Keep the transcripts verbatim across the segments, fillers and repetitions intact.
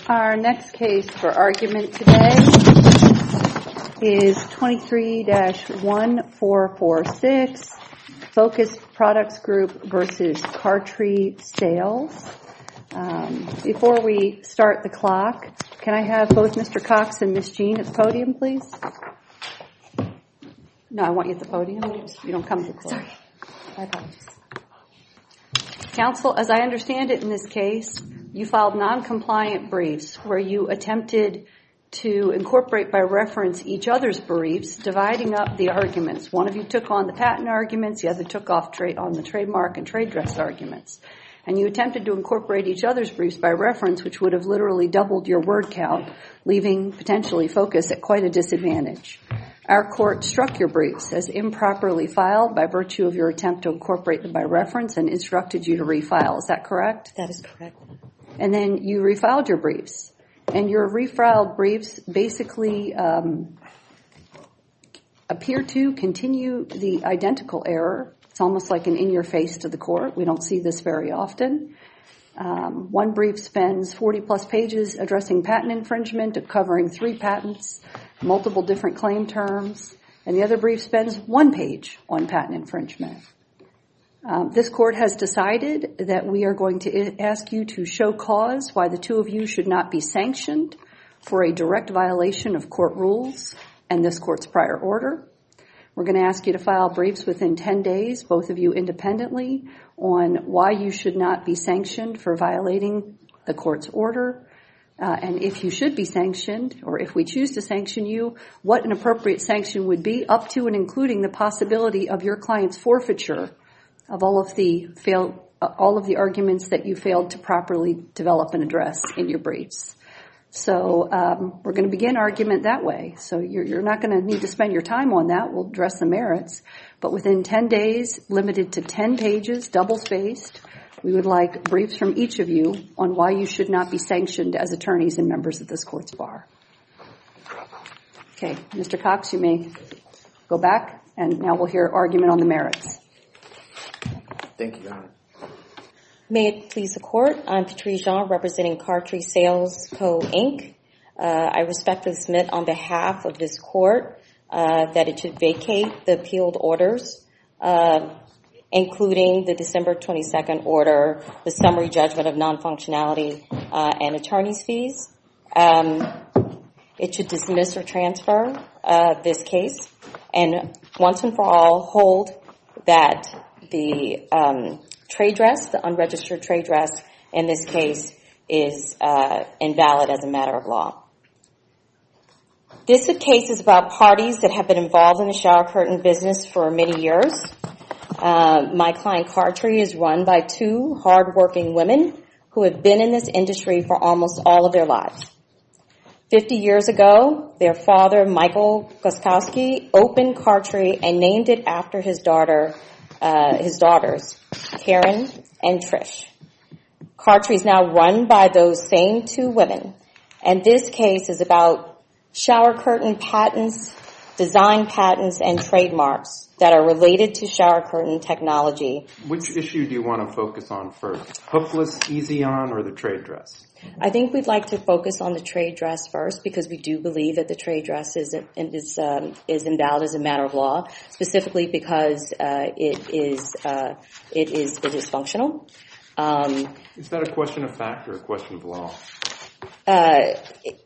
Our next case for argument today is twenty-three dash one four four six, Focus Products Group versus Cartree Sales. Um, before we start the clock, can I have both Mister Cox and Miz Jean at the podium, please? No, I want you at the podium. You don't come to the court. Sorry. I apologize. Counsel, as I understand it in this case, you filed non-compliant briefs where you attempted to incorporate by reference each other's briefs, dividing up the arguments. One of you took on the patent arguments, the other took off trade on the trademark and trade dress arguments. And you attempted to incorporate each other's briefs by reference, which would have literally doubled your word count, leaving potentially Focus at quite a disadvantage. Our court struck your briefs as improperly filed by virtue of your attempt to incorporate them by reference and instructed you to refile. Is that correct? That is correct. And then you refiled your briefs. And your refiled briefs basically um, appear to continue the identical error. It's almost like an in-your-face to the court. We don't see this very often. Um, one brief spends forty plus pages addressing patent infringement, covering three patents, multiple different claim terms, and the other brief spends one page on patent infringement. Um, this court has decided that we are going to ask you to show cause why the two of you should not be sanctioned for a direct violation of court rules and this court's prior order. We're going to ask you to file briefs within ten days, both of you independently, on why you should not be sanctioned for violating the court's order. Uh, and if you should be sanctioned, or if we choose to sanction you, what an appropriate sanction would be, up to and including the possibility of your client's forfeiture of all of the failed, uh, all of the arguments that you failed to properly develop and address in your briefs. So um, we're going to begin argument that way. So you're, you're not going to need to spend your time on that. We'll address the merits. But within ten days, limited to ten pages, double-spaced, we would like briefs from each of you on why you should not be sanctioned as attorneys and members of this court's bar. Okay, Mister Cox, you may go back, and now we'll hear argument on the merits. Thank you, Your Honor. May it please the Court, I'm Patrice Jean, representing Cartree Sales Co., Incorporated. Uh, I respectfully submit on behalf of this Court uh, that it should vacate the appealed orders, uh, including the December twenty-second order, the summary judgment of non-functionality, uh, and attorney's fees. Um, it should dismiss or transfer uh, this case, and once and for all hold that the um, trade dress, the unregistered trade dress in this case, is uh, invalid as a matter of law. This case is about parties that have been involved in the shower curtain business for many years. Uh, my client Cartree is run by two hardworking women who have been in this industry for almost all of their lives. Fifty years ago, their father, Michael Goskowski, opened Cartree and named it after his daughter, uh, his daughters, Karen and Trish. Cartree is now run by those same two women, and this case is about shower curtain patents, design patents, and trademarks that are related to shower curtain technology. Which issue do you want to focus on first? Hookless, easy on, or the trade dress? I think we'd like to focus on the trade dress first, because we do believe that the trade dress is is um, is invalid as a matter of law, specifically because uh, it is uh, it is it is functional. Um, is that a question of fact or a question of law? Uh, it,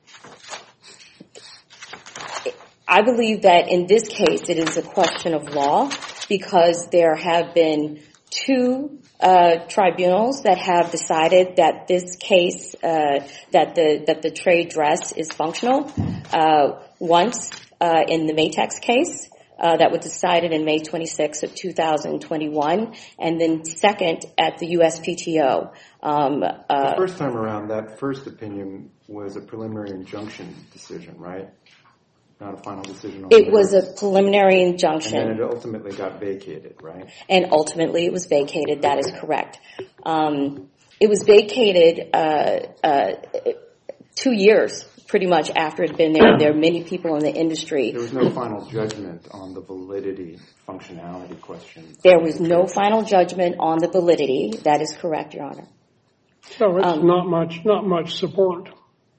I believe that in this case it is a question of law, because there have been two uh, tribunals that have decided that this case, uh, that the that the trade dress is functional. Uh, once uh, in the Matex case, uh, that was decided in May twenty-sixth of two thousand twenty-one, and then second at the U S P T O. Um, uh, the first time around, that first opinion was a preliminary injunction decision, right? Not a final decision on it was a preliminary injunction. And then it ultimately got vacated, right? And ultimately it was vacated, that is correct. Um, it was vacated uh, uh, two years pretty much after it had been there. There are many people in the industry. There was no final judgment on the validity, functionality question. There was no final judgment on the validity, that is correct, Your Honor. So it's um, not much, not much support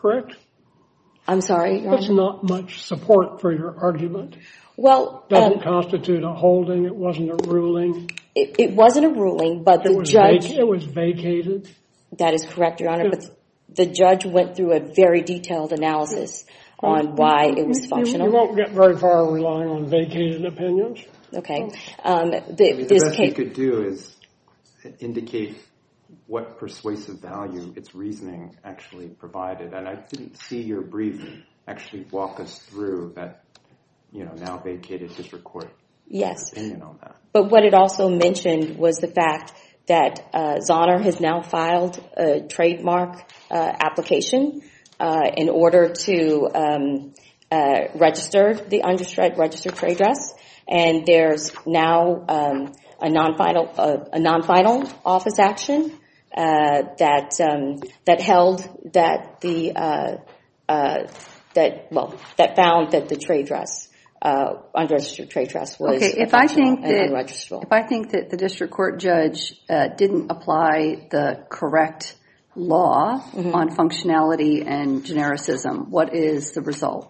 correct? I'm sorry, Your That's Honor? not much support for your argument. Well, Doesn't um, constitute a holding. It wasn't a ruling. it, it wasn't a ruling, but It the was judge... vac- it was vacated. That is correct, Your Honor, Yeah. but the judge went through a very detailed analysis on why it was You- functional. You won't get very far relying on vacated opinions. Okay. Um, the, I mean, the this best you case, could do is indicate what persuasive value its reasoning actually provided. And I didn't see your brief actually walk us through that, you know, now vacated district court yes. opinion on that. But what it also mentioned was the fact that uh, Zahner has now filed a trademark uh, application uh, in order to um, uh, register the unregistered registered trade dress, and there's now um, a non-final uh, a non-final office action uh, that um, that held that the uh, uh, that well that found that the trade dress. Uh, unregistered trade dress was Okay, if I think and that unregisterable. if I think that the district court judge uh, didn't apply the correct law Mm-hmm. on functionality and genericism, what is the result?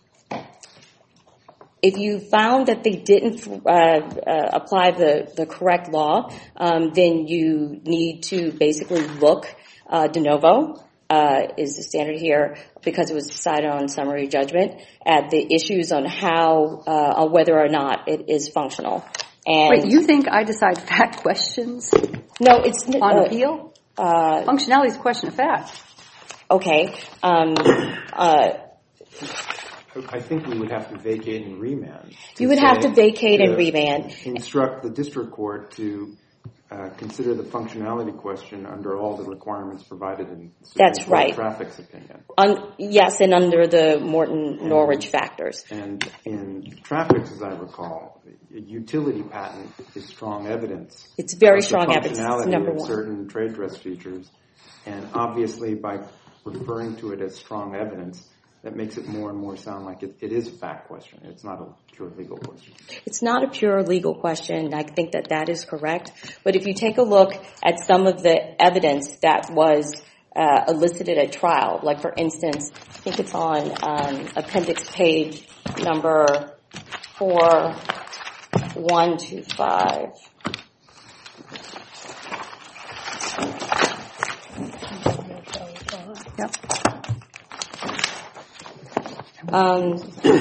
If you found that they didn't uh, uh, apply the, the correct law, um, then you need to basically look uh, de novo, uh, is the standard here, because it was decided on summary judgment, at the issues on how, uh, on whether or not it is functional. And Wait, you think I decide fact questions no, it's on uh, appeal? Uh, Functionality is a question of fact. okay. Um, uh, I think we would have to vacate and remand. you would have to say- vacate and to remand. Instruct the district court to uh, consider the functionality question under all the requirements provided in Supreme That's Court right. Traffic's opinion. Un- yes, and under the Morton Norwich factors. And in Traffic's, as I recall, a utility patent is strong evidence. It's very of the strong evidence. It's functionality number of one. certain trade dress features. And obviously, by referring to it as strong evidence, that makes it more and more sound like it, it is a fact question. It's not a pure legal question. It's not a pure legal question. I think that that is correct. But if you take a look at some of the evidence that was uh, elicited at trial, like for instance, I think it's on um, appendix page number four one two five. Yep. Um,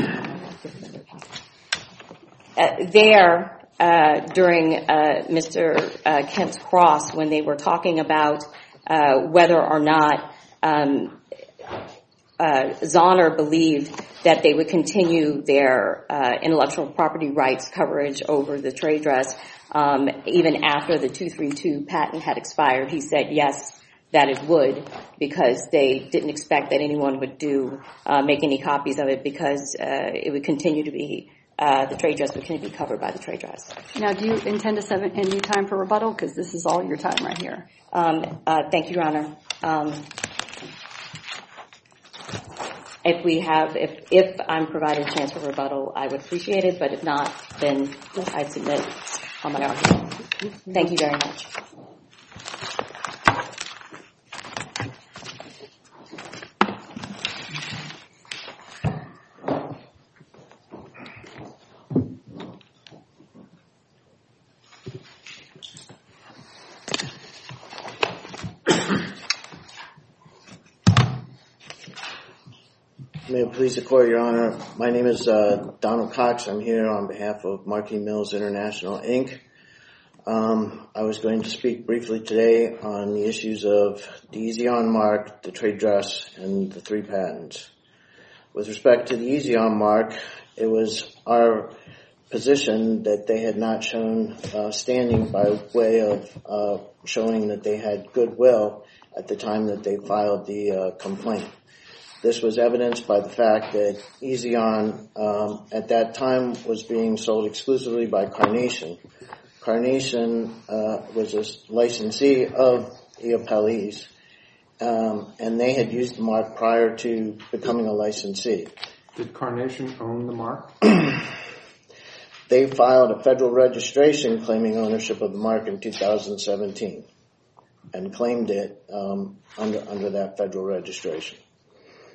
uh, there, uh, during uh, Mister Uh, Kemp's cross, when they were talking about uh, whether or not um, uh, Zahner believed that they would continue their uh, intellectual property rights coverage over the trade dress, um, even after the two thirty-two patent had expired, he said yes, that it would, because they didn't expect that anyone would do uh, make any copies of it, because uh, it would continue to be uh, the trade dress would continue to be covered by the trade dress. Now, do you intend to set any time for rebuttal? Because this is all your time right here. Um, uh, thank you, Your Honor. Um, if we have, if if I'm provided a chance for rebuttal, I would appreciate it. But if not, then I'd submit on my argument. Thank you very much. May it please the Court, Your Honor. My name is uh, Donald Cox. I'm here on behalf of Marquis Mills International, Incorporated. Um, I was going to speak briefly today on the issues of the Easy-On mark, the trade dress, and the three patents. With respect to the Easy-On mark, it was our position that they had not shown uh, standing by way of uh, showing that they had goodwill at the time that they filed the uh, complaint. This was evidenced by the fact that Easy-On um, at that time was being sold exclusively by Carnation. Carnation uh, was a licensee of the appellees, um, and they had used the mark prior to becoming a licensee. Did Carnation own the mark? They filed a federal registration claiming ownership of the mark in two thousand seventeen and claimed it um, under under that federal registration.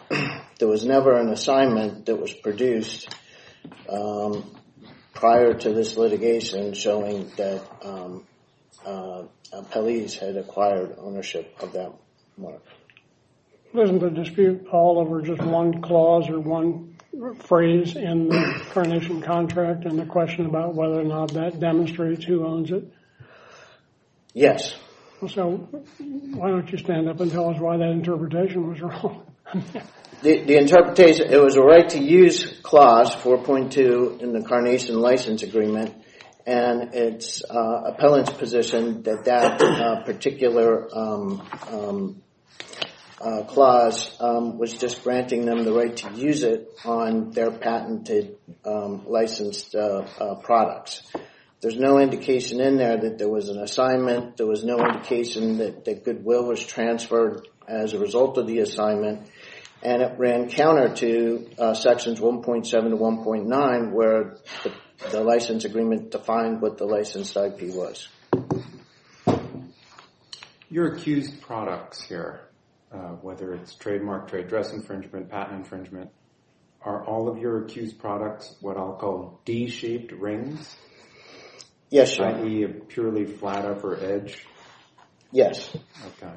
there was never an assignment that was produced um, prior to this litigation showing that um, uh, Pelleas had acquired ownership of that mark. Doesn't the dispute all over just one clause or one phrase in the Carnation contract and the question about whether or not that demonstrates who owns it? Yes. So why don't you stand up and tell us why that interpretation was wrong? the, the interpretation, it was a right to use clause four point two in the Carnation license agreement, and it's uh, appellant's position that that uh, particular um, um, uh, clause um, was just granting them the right to use it on their patented um, licensed uh, uh, products. There's no indication in there that there was an assignment. There was no indication that, that goodwill was transferred as a result of the assignment. And it ran counter to uh, sections one point seven to one point nine, where the, the license agreement defined what the licensed I P was. Your accused products here, uh, whether it's trademark, trade dress infringement, patent infringement, are all of your accused products what I'll call D-shaped rings? Yes, sir. that is a purely flat upper edge? Yes. Okay.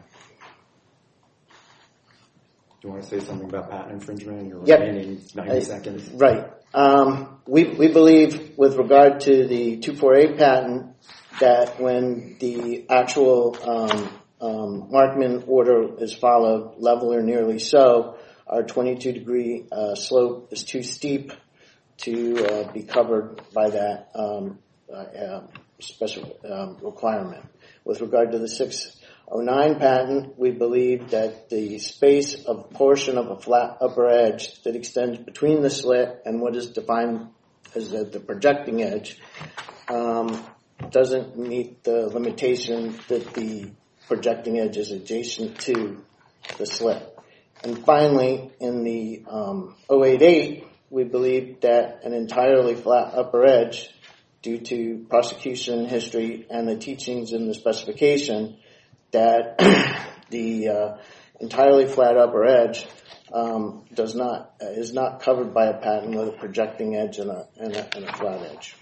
Do you want to say something about patent infringement in your Yep. remaining ninety I, seconds? Right. Um, we, we believe with regard to the two forty-eight patent that when the actual um, um, Markman order is followed, level or nearly so, our twenty-two degree uh, slope is too steep to uh, be covered by that um, uh, special um, requirement. With regard to the six oh nine patent, we believe that the space of portion of a flat upper edge that extends between the slit and what is defined as the, the projecting edge um, doesn't meet the limitation that the projecting edge is adjacent to the slit. And finally, in the um, oh eighty-eight, we believe that an entirely flat upper edge, due to prosecution history and the teachings in the specification, that the uh, entirely flat upper edge um, does not uh, is not covered by a patent with a projecting edge and a and a, and a flat edge.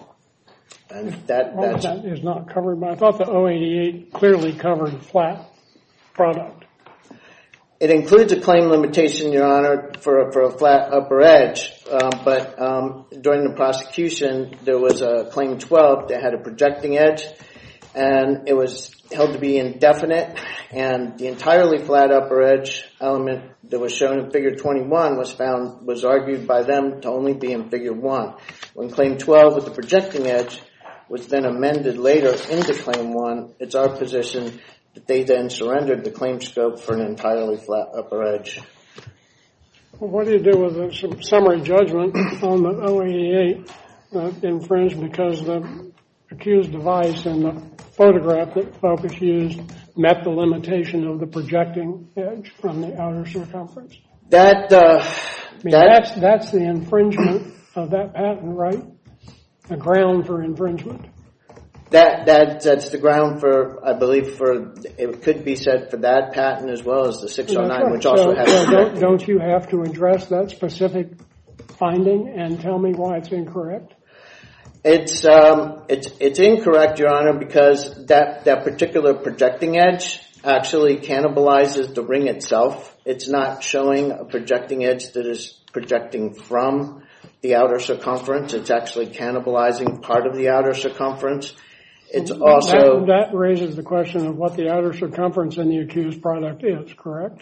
And that All of that's, that is not covered by, I thought the oh eighty-eight clearly covered flat product. it includes a claim limitation, Your Honor, for a, for a flat upper edge. Um, but um, during the prosecution, there was a claim twelve that had a projecting edge, and it was held to be indefinite. And the entirely flat upper edge element that was shown in Figure twenty-one was found was argued by them to only be in Figure one. When Claim twelve with the projecting edge was then amended later into Claim one, it's our position that they then surrendered the claim scope for an entirely flat upper edge. Well, what do you do with the summary judgment on the oh eighty-eight uh, infringed because the accused device and the photograph that Focus used met the limitation of the projecting edge from the outer circumference? That, uh, I mean, that that's, that's the infringement of that patent, right? The ground for infringement. That that that's the ground for, I believe, for it could be said for that patent as well as the six oh nine, Right. which also so, has. So don't, don't you have to address that specific finding and tell me why it's incorrect? It's um it's it's incorrect, Your Honor, because that that particular projecting edge actually cannibalizes the ring itself. It's not showing a projecting edge that is projecting from the outer circumference. It's actually cannibalizing part of the outer circumference. It's also... That, that raises the question of what the outer circumference in the accused product is, correct?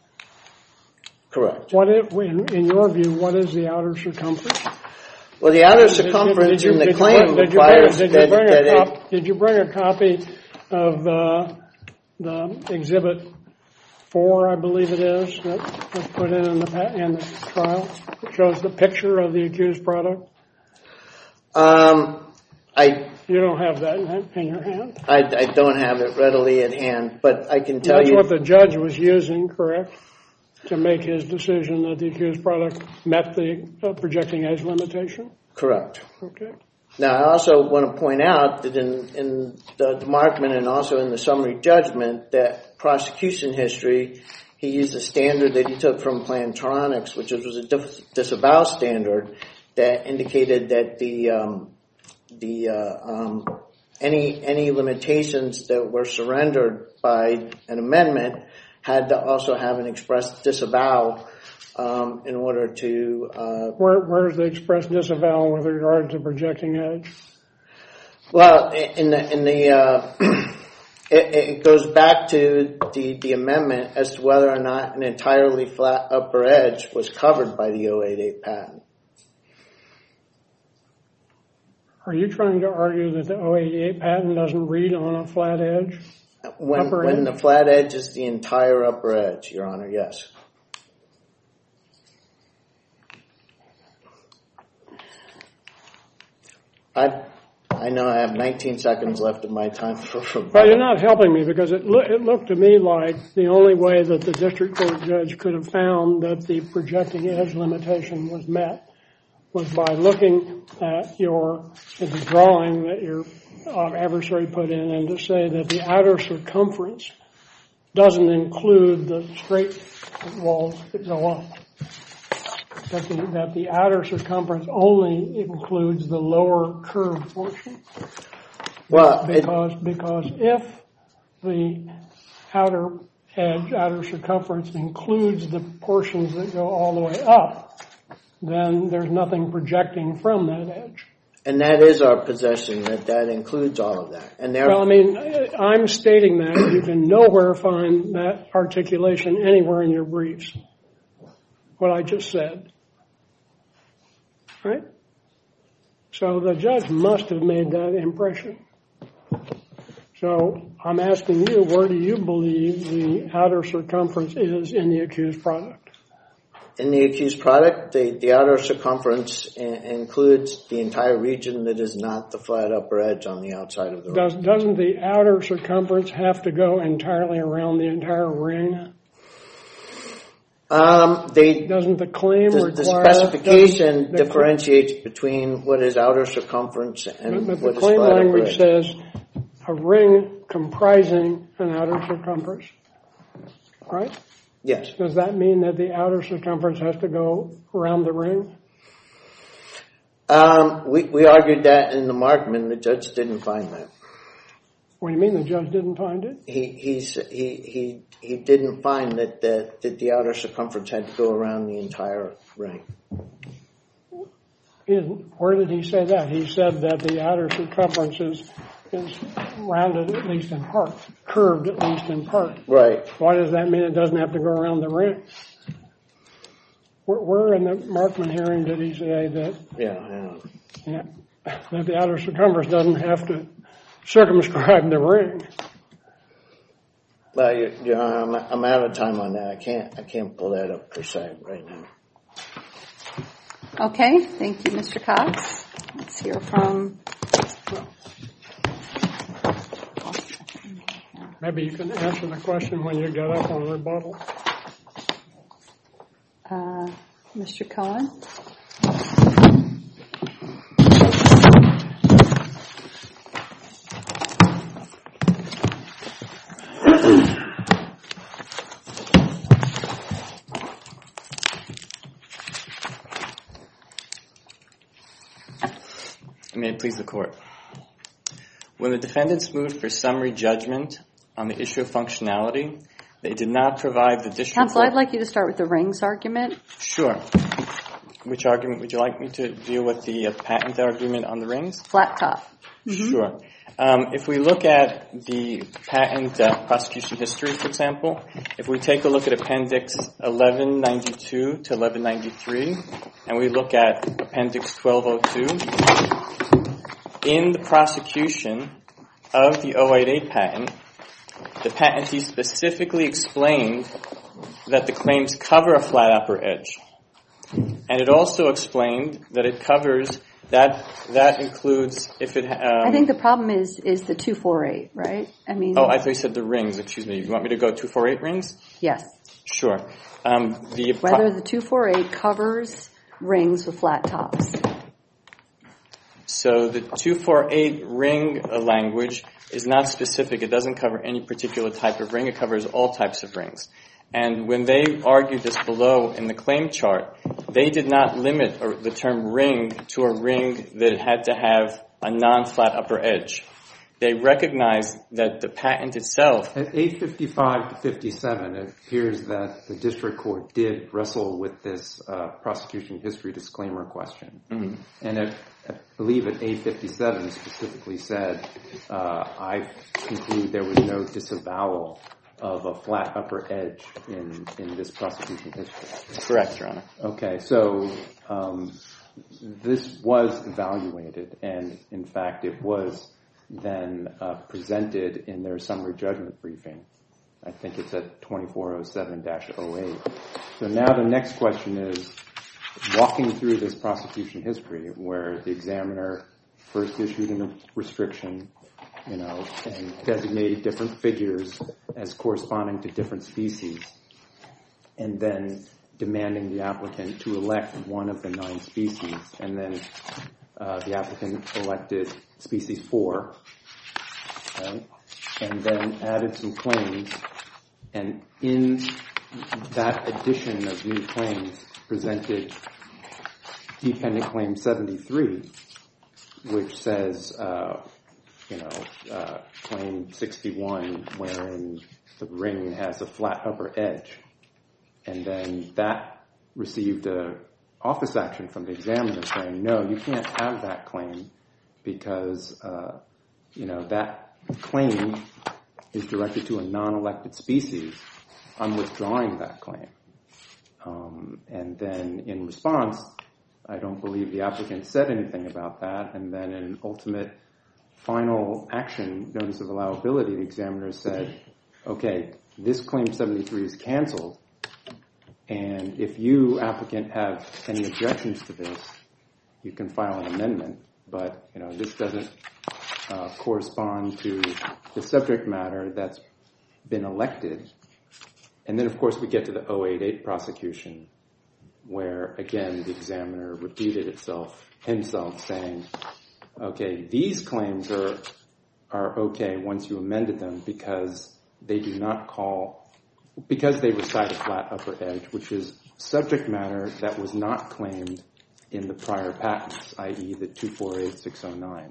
Correct. What it, in, in your view, what is the outer circumference? Well, the outer circumference Did you- in the did you claim bring- did you requires bring- that, did you bring a that cop- it... Did you bring a copy of uh, the exhibit four, I believe it is, that was put in in the, pa- in the trial? It shows the picture of the accused product. Um, I... You don't have that in, in your hand? I, I don't have it readily at hand, but I can tell That's you... what the judge was using, correct? To make his decision that the accused product met the uh, projecting edge limitation? Correct. Okay. Now, I also want to point out that in, in the, the Markman and also in the summary judgment that prosecution history he used a standard that he took from Plantronics, which was a dis- disavow standard that indicated that the um, the uh, um, any any limitations that were surrendered by an amendment had to also have an express disavow um, in order to. Uh, Where where's the express disavow with regard to projecting edge? Well, in the in the. Uh, It, it goes back to the, the amendment as to whether or not an entirely flat upper edge was covered by the oh eighty-eight patent. Are you trying to argue that the oh eighty-eight patent doesn't read on a flat edge? When, upper when edge? the flat edge is the entire upper edge, Your Honor, yes. I I know I have nineteen seconds left of my time for rebuttal. Well, you're not helping me because it, lo- it looked to me like the only way that the district court judge could have found that the projecting edge limitation was met was by looking at your at the drawing that your uh, adversary put in and to say that the outer circumference doesn't include the straight walls that go up. That the, that the outer circumference only includes the lower curved portion. Well, it, Because, because if the outer edge, outer circumference includes the portions that go all the way up, then there's nothing projecting from that edge. and that is our possession, that that includes all of that. And there. Well, I mean, I'm stating that. You can nowhere find that articulation anywhere in your briefs. What I just said. Right? So the judge must have made that impression. So I'm asking you, where do you believe the outer circumference is in the accused product? In the accused product, the, the outer circumference in, includes the entire region that is not the flat upper edge on the outside of the ring. Does, doesn't the outer circumference have to go entirely around the entire ring? Um, they, Doesn't the claim the, require... the specification the, differentiates between what is outer circumference and but, but what the is claim flat upper language edge. says a ring comprising an outer circumference. Right? Yes. Does that mean that the outer circumference has to go around the ring? Um, we, we argued that in the Markman. The judge didn't find that. What do you mean the judge didn't find it? He he's, he he he didn't find that, that that the outer circumference had to go around the entire ring. He didn't. Where did he say that? He said that the outer circumference is, is rounded at least in part, curved at least in part. Right. Why does that mean it doesn't have to go around the ring? Where, where in the Markman hearing did he say that, Yeah. yeah. yeah, that the outer circumference doesn't have to circumscribe the ring? Well, you, you know, I'm I'm out of time on that. I can't I can't pull that up per se right now. Okay, thank you, Mister Cox. Let's hear from... Maybe you can answer the question when you get up on rebuttal. Uh, Mister Cohen. May it please the Court. When the defendants moved for summary judgment on the issue of functionality, they did not provide the district Counsel, court... I'd like you to start with the rings argument. Sure. Which argument would you like me to deal with? The uh, patent argument on the rings? Flat top. Mm-hmm. Sure. Um, if we look at the patent uh, prosecution history, for example, if we take a look at Appendix eleven ninety-two to eleven ninety-three, and we look at Appendix twelve oh two, in the prosecution of the oh eighty-eight patent, the patentee specifically explained that the claims cover a flat upper edge. And it also explained that it covers, that that includes if it... Um, I think the problem is is the two forty-eight, right? I mean... Oh, I thought you said the rings. Excuse me. You want me to go two forty-eight rings? Yes. Sure. Um, the Whether the two forty-eight covers rings with flat tops. So the two forty-eight ring language is not specific. It doesn't cover any particular type of ring. It covers all types of rings. And when they argued this below in the claim chart, they did not limit the term ring to a ring that had to have a non-flat upper edge. They recognized that the patent itself... At eight fifty-five to fifty-seven, it appears that the district court did wrestle with this uh, prosecution history disclaimer question. Mm-hmm. And it, I believe at eight fifty-seven specifically said, uh, I conclude there was no disavowal of a flat upper edge in, in this prosecution history. Correct, Your Honor. Okay, so um, this was evaluated, and in fact it was then uh, presented in their summary judgment briefing. I think it's at twenty-four oh seven dash oh eight. So now the next question is, walking through this prosecution history where the examiner first issued a restriction, you know, and designated different figures as corresponding to different species, and then demanding the applicant to elect one of the nine species, and then uh, the applicant elected species four, right? And then added some claims, and in that addition of new claims presented dependent claim seventy-three, which says, uh, you know, uh, claim sixty-one, wherein the ring has a flat upper edge. And then that received a office action from the examiner saying, no, you can't have that claim because, uh, you know, that claim is directed to a non-elected species. I'm withdrawing that claim. Um, and then in response, I don't believe the applicant said anything about that. And then in an ultimate final action, notice of allowability, the examiner said, okay, this claim seventy-three is canceled. And if you, applicant, have any objections to this, you can file an amendment. But, you know, this doesn't uh, correspond to the subject matter that's been elected. And then, of course, we get to the oh eight eight prosecution, where, again, the examiner repeated itself, himself, saying, okay, these claims are are okay once you amended them because they do not call... because they recite a flat upper edge, which is subject matter that was not claimed in the prior patents, that is the two four eight six oh nine.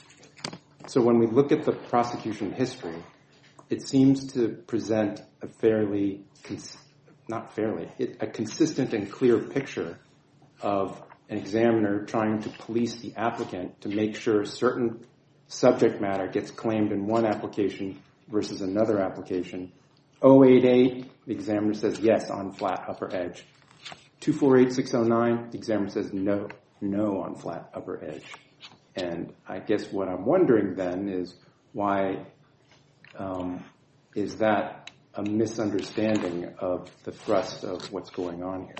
So when we look at the prosecution history, it seems to present a fairly, cons- not fairly, it, a consistent and clear picture of an examiner trying to police the applicant to make sure certain subject matter gets claimed in one application versus another application. oh eight eight, the examiner says yes on flat upper edge. two four eight six oh nine, the examiner says no, no on flat upper edge. And I guess what I'm wondering then is why um, is that a misunderstanding of the thrust of what's going on here?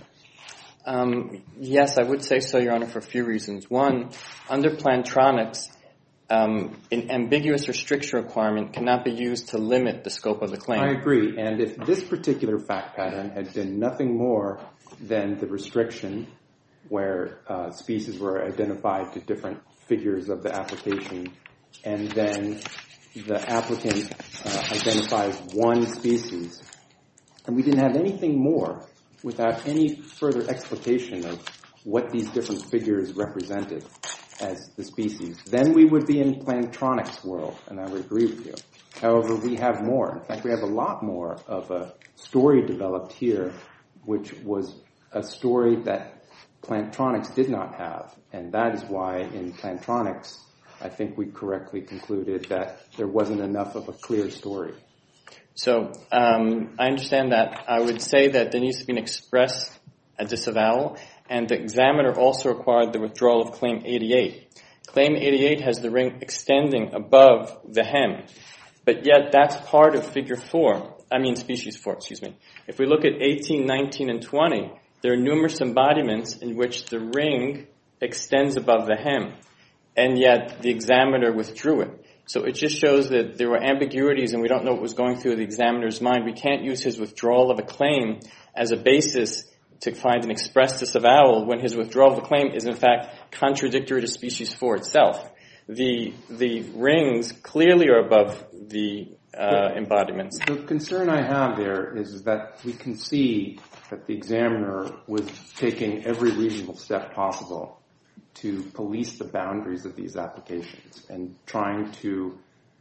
Um, yes, I would say so, Your Honor, for a few reasons. One, under Plantronics, Um, an ambiguous restriction requirement cannot be used to limit the scope of the claim. I agree. And if this particular fact pattern had been nothing more than the restriction where uh, species were identified to different figures of the application, and then the applicant uh, identifies one species, and we didn't have anything more without any further explication of what these different figures represented as the species, then we would be in Plantronics world, and I would agree with you. However, we have more. In fact, we have a lot more of a story developed here, which was a story that Plantronics did not have, and that is why in Plantronics, I think we correctly concluded that there wasn't enough of a clear story. So, um, I understand that. I would say that there needs to be an express a disavowal, and the examiner also required the withdrawal of Claim eighty-eight. Claim eighty-eight has the ring extending above the hem, but yet that's part of Figure four, I mean Species four, excuse me. If we look at eighteen, nineteen, and twenty, there are numerous embodiments in which the ring extends above the hem, and yet the examiner withdrew it. So it just shows that there were ambiguities and we don't know what was going through the examiner's mind. We can't use his withdrawal of a claim as a basis to find an express disavowal when his withdrawal of the claim is in fact contradictory to Species four itself. The the rings clearly are above the uh, embodiments. The concern I have there is that we can see that the examiner was taking every reasonable step possible to police the boundaries of these applications and trying to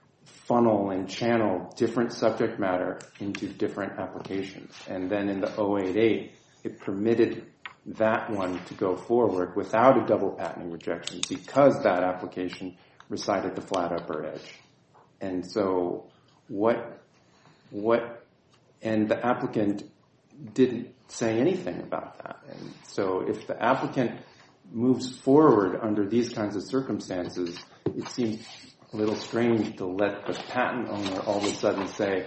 funnel and channel different subject matter into different applications. And then in the oh eight eight, it permitted that one to go forward without a double patenting rejection because that application recited the flat upper edge. And so what, what, and the applicant didn't say anything about that. And so if the applicant moves forward under these kinds of circumstances, it seems a little strange to let the patent owner all of a sudden say,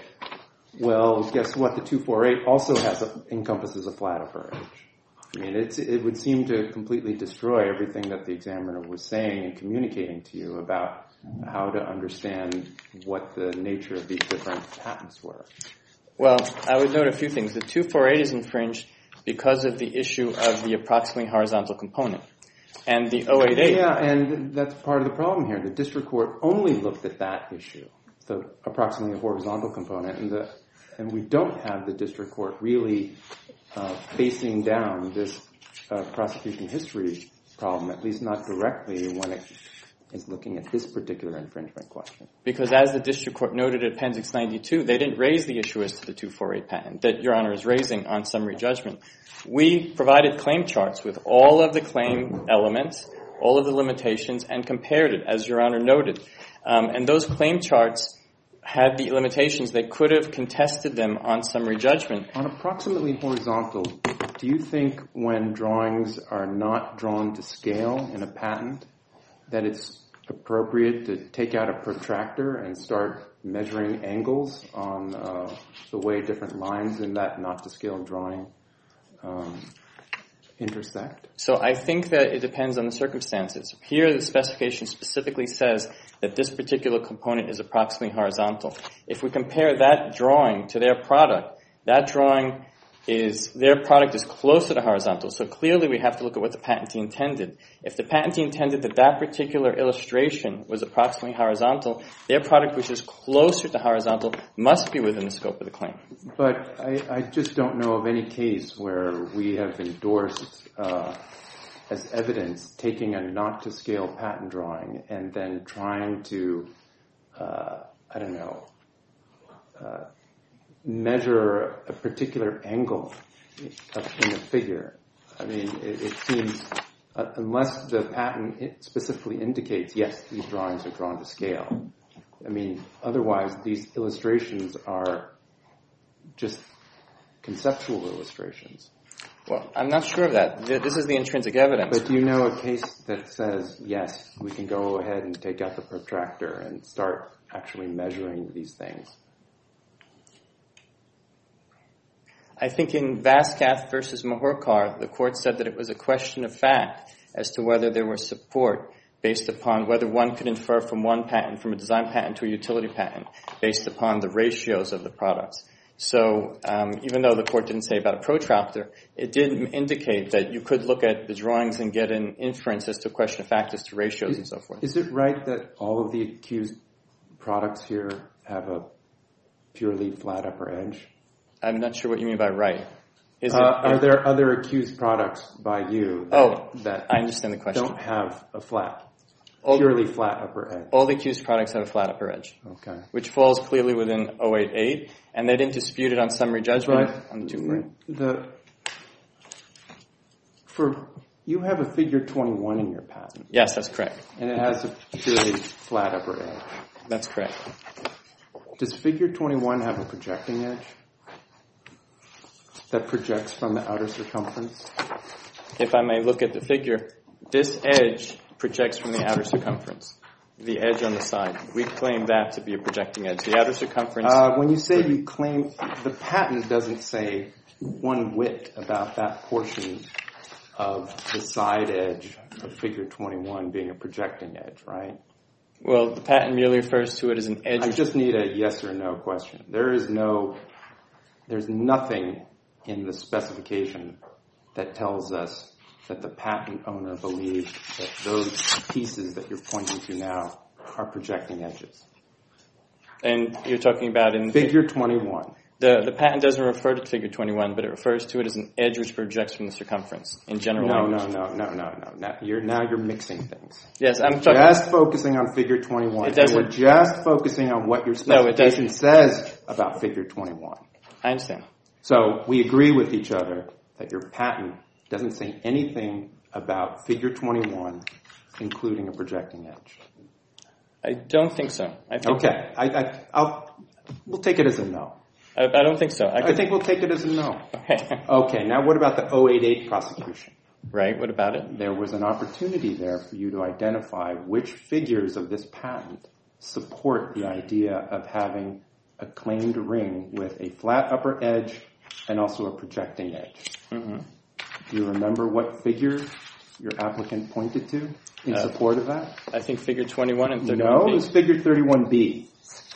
well, guess what? The two forty-eight also has a, encompasses a flat upper edge. I mean, it's, it would seem to completely destroy everything that the examiner was saying and communicating to you about how to understand what the nature of these different patents were. Well, I would note a few things. The two forty-eight is infringed because of the issue of the approximately horizontal component. And the oh eight eight... Yeah, and that's part of the problem here. The district court only looked at that issue, the approximately horizontal component, and the and we don't have the district court really uh, facing down this uh, prosecution history problem, at least not directly when it is looking at this particular infringement question. Because as the district court noted at Appendix ninety-two, they didn't raise the issue as to the two forty-eight patent that Your Honor is raising on summary judgment. We provided claim charts with all of the claim elements, all of the limitations, and compared it, as Your Honor noted. Um, and those claim charts had the limitations. They could have contested them on summary judgment. On approximately horizontal, do you think when drawings are not drawn to scale in a patent that it's appropriate to take out a protractor and start measuring angles on uh, the way different lines in that not-to-scale drawing um, intersect? So I think that it depends on the circumstances. Here, the specification specifically says that this particular component is approximately horizontal. If we compare that drawing to their product, that drawing is, their product is closer to horizontal. So clearly we have to look at what the patentee intended. If the patentee intended that that particular illustration was approximately horizontal, their product, which is closer to horizontal, must be within the scope of the claim. But I, I just don't know of any case where we have endorsed uh, as evidence taking a not-to-scale patent drawing and then trying to, uh, I don't know, uh, measure a particular angle in a figure. I mean, it, it seems, uh, unless the patent specifically indicates, yes, these drawings are drawn to scale. I mean, otherwise, these illustrations are just conceptual illustrations. Well, I'm not sure of that. This is the intrinsic evidence. But do you know a case that says, yes, we can go ahead and take out the protractor and start actually measuring these things? I think in Vascath versus Mahorkar, the court said that it was a question of fact as to whether there was support based upon whether one could infer from one patent, from a design patent to a utility patent, based upon the ratios of the products. So um, even though the court didn't say about a protractor, it did indicate that you could look at the drawings and get an inference as to a question of fact as to ratios is, and so forth. Is it right that all of the accused products here have a purely flat upper edge? I'm not sure what you mean by right. Is uh, it, are is, there other accused products by you that, oh, that I understand the question. don't have a flat, all, purely flat upper edge? All the accused products have a flat upper edge, okay, which falls clearly within oh eight eight, and they didn't dispute it on summary judgment but on the two forty. The, for, you have a figure twenty-one in your patent. Yes, that's correct. And it has a purely flat upper edge. That's correct. Does figure twenty-one have a projecting edge that projects from the outer circumference? If I may look at the figure, this edge projects from the outer circumference, the edge on the side. We claim that to be a projecting edge. The outer circumference... Uh, when you say you claim, the patent doesn't say one whit about that portion of the side edge of figure twenty-one being a projecting edge, right? Well, the patent merely refers to it as an edge. I just need a yes or no question. There is no, there's nothing in the specification that tells us that the patent owner believes that those pieces that you're pointing to now are projecting edges. And you're talking about in Figure twenty-one. The the patent doesn't refer to figure twenty-one, but it refers to it as an edge which projects from the circumference in general No, language. no, no, no, no, no. Now you're, now you're mixing things. Yes, I'm talking... Just focusing on figure twenty-one. It doesn't... And we're just focusing on what your No, it specification doesn't. says about figure twenty-one. I understand. So we agree with each other that your patent doesn't say anything about figure twenty-one, including a projecting edge. I don't think so. I think Okay, I, I, I'll, we'll take it as a no. I, I don't think so. I, I could, think we'll take it as a no. Okay. Okay, now what about the oh eight eight prosecution? Right, what about it? There was an opportunity there for you to identify which figures of this patent support the idea of having a claimed ring with a flat upper edge and also a projecting edge. Mm-hmm. Do you remember what figure your applicant pointed to in Uh, support of that? I think figure twenty-one and thirty-one No, B. it was figure thirty-one B.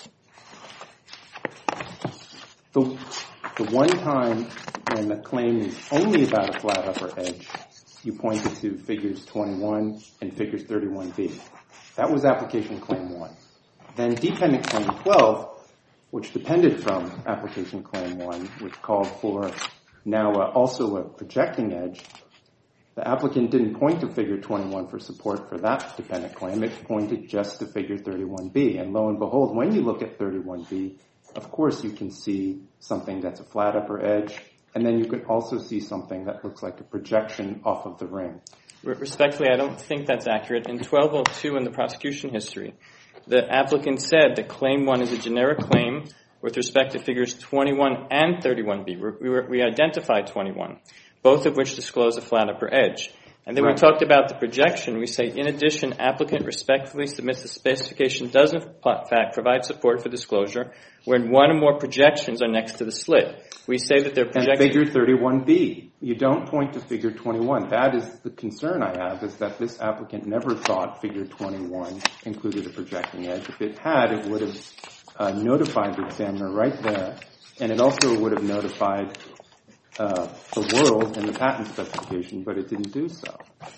The, the one time when the claim is only about a flat upper edge, you pointed to figures twenty-one and figures thirty-one B. That was application claim one. Then dependent claim twelve, which depended from application claim one, which called for now uh, also a projecting edge, the applicant didn't point to figure twenty-one for support for that dependent claim. It pointed just to figure thirty-one B. And lo and behold, when you look at thirty-one B, of course you can see something that's a flat upper edge, and then you can also see something that looks like a projection off of the ring. Respectfully, I don't think that's accurate. In twelve oh two in the prosecution history, the applicant said that claim one is a generic claim with respect to figures twenty-one and thirty-one B. We, we, we identified twenty-one, both of which disclose a flat upper edge. And then Right. we talked about the projection. We say, in addition, applicant respectfully submits the specification does in fact provide support for disclosure when one or more projections are next to the slit. We say that they're And projected... figure thirty-one B, you don't point to figure twenty-one. That is the concern I have, is that this applicant never thought figure twenty-one included a projecting edge. If it had, it would have uh, notified the examiner right there, and it also would have notified uh, the world in the patent specification, but it didn't do so.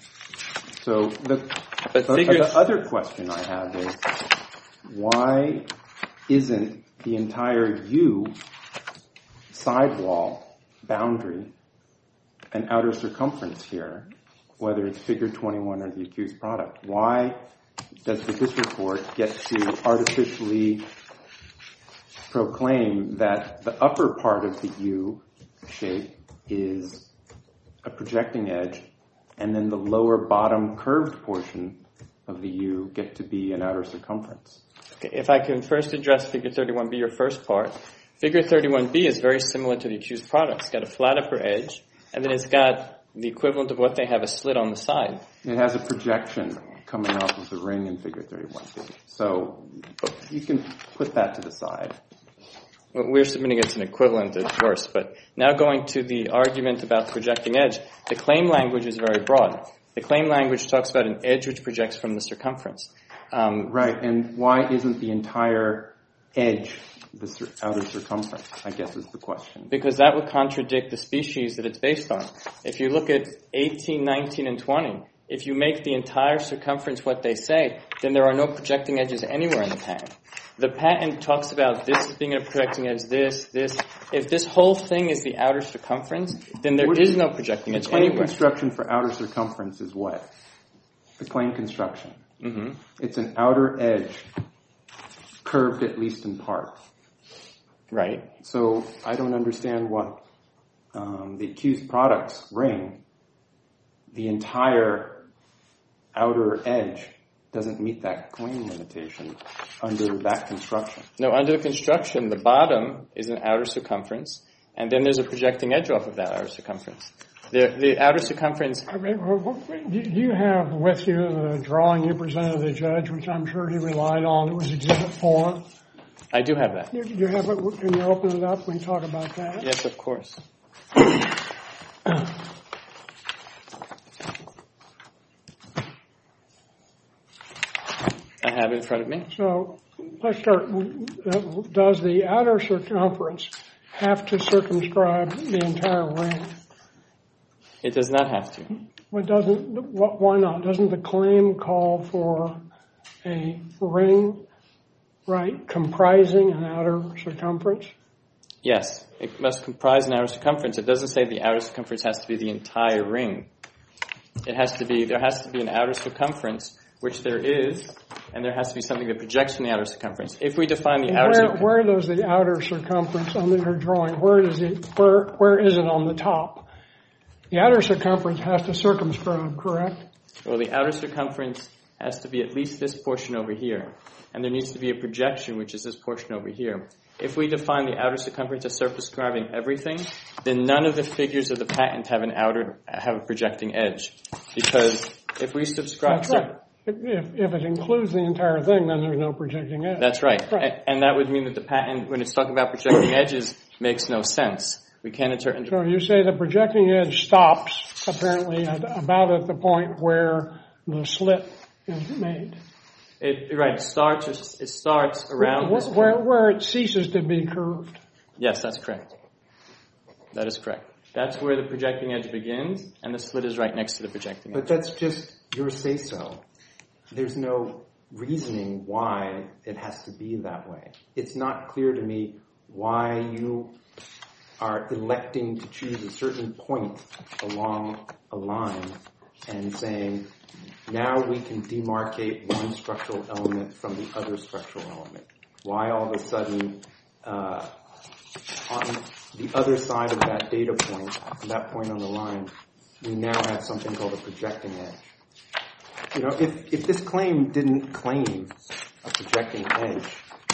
So the, But the, figures- the other question I have is, why isn't the entire U sidewall boundary and outer circumference here, whether it's figure twenty-one or the accused product? Why does the district court get to artificially proclaim that the upper part of the U shape is a projecting edge, and then the lower bottom curved portion of the U get to be an outer circumference? Okay, if I can first address figure thirty-one B, your first part. Figure thirty-one B is very similar to the accused product. It's got a flat upper edge, and then it's got the equivalent of what they have, a slit on the side. It has a projection coming off of the ring in figure thirty-one B. So you can put that to the side. Well, we're submitting it's an equivalent at worst, but now going to the argument about projecting edge, the claim language is very broad. The claim language talks about an edge which projects from the circumference. Um, Right, and why isn't the entire edge the cir- outer circumference, I guess is the question. Because that would contradict the species that it's based on. If you look at eighteen, nineteen, and twenty, if you make the entire circumference what they say, then there are no projecting edges anywhere in the patent. The patent talks about this being a projecting edge, this, this. If this whole thing is the outer circumference, then there is no projecting edge The claim anywhere. construction for outer circumference is what? The claim construction. Mm-hmm. It's an outer edge curved at least in part. Right. So I don't understand what um, the accused product's ring, the entire outer edge doesn't meet that claim limitation under that construction. No, under the construction, the bottom is an outer circumference, and then there's a projecting edge off of that outer circumference. The, the outer circumference... I mean, do you have with you the drawing you presented to the judge, which I'm sure he relied on? It was Exhibit four. I do have that. You, you have it? Can you open it up and talk about that? Yes, of course. I have it in front of me. So let's start. Does the outer circumference have to circumscribe the entire ring? It does not have to. Well, doesn't, why not? Doesn't the claim call for a ring right, comprising an outer circumference? Yes, it must comprise an outer circumference. It doesn't say the outer circumference has to be the entire ring. It has to be, there has to be an outer circumference, which there is, and there has to be something that projects from the outer circumference. If we define the outer Where, circumference... where does the outer circumference on your drawing, where does it, where, where is it on the top? The outer circumference has to circumscribe, correct? Well, the outer circumference has to be at least this portion over here. And there needs to be a projection, which is this portion over here. If we define the outer circumference as circumscribing everything, then none of the figures of the patent have an outer, have a projecting edge. Because if we subscribe... That's right. If, if it includes the entire thing, then there's no projecting edge. That's right. Right. And, and that would mean that the patent, when it's talking about projecting edges, makes no sense. We can't interpret... So you say the projecting edge stops, apparently, at, about at the point where the slit is made. It, right, it starts, it starts around where, this point. where, where it ceases to be curved. Yes, that's correct. That is correct. That's where the projecting edge begins, and the slit is right next to the projecting edge. But that's just your say-so. There's no reasoning why it has to be that way. It's not clear to me why you are electing to choose a certain point along a line and saying, now we can demarcate one structural element from the other structural element. Why all of a sudden, uh, on the other side of that data point, that point on the line, we now have something called a projecting edge. You know, if, if this claim didn't claim a projecting edge,